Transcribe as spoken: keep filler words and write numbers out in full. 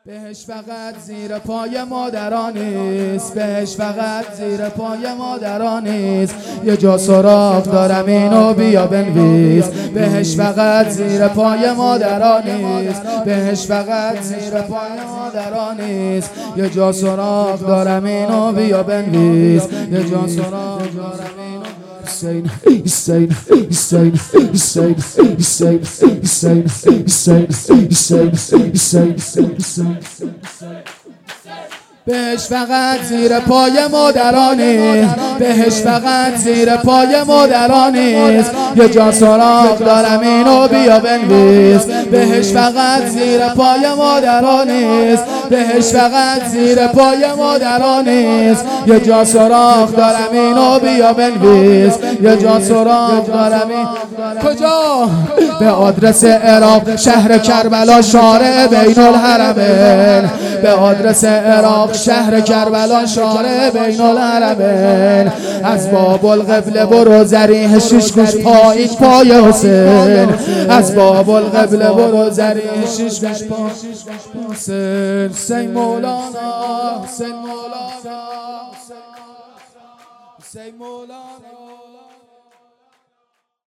بهش فقط زیر پای مادران نیست، بهش فقط زیر پای مادران نیست. یه جا سراغ دارم اینو بیا بنویس. بهش فقط زیر پای مادران نیست، بهش فقط زیر پای مادران نیست. یه جا سراغ دارم اینو بیا بنویس. یه جا سراغ دارم اینو Hussein, Hussein, Hussein, Hussein, Hussein, Hussein, Hussein, Hussein, Hussein, Hussein. بهش فقط زیر پای مادران نیست، بهش فقط زیر پای مادران نیست. یه جا سراغ دارم اینو بیا بنویس. بهش فقط زیر پای مادران نیست، بهش فقط زیر پای مادران نیست. یه جا سراغ دارم اینو بیا بنویس. یه جا سراغ دارم این کجا؟ به آدرس عراق شهر کربلا شارع بین الحرمین. به آدرس عراق شهر کربلا شارع بین الحرمین. از باب القبله برو زریح شش گوش پایین پای حسین. از باب القبله برو زریح شش گوش پای حسین. حسین مولانا، حسین مولانا، حسین مولانا.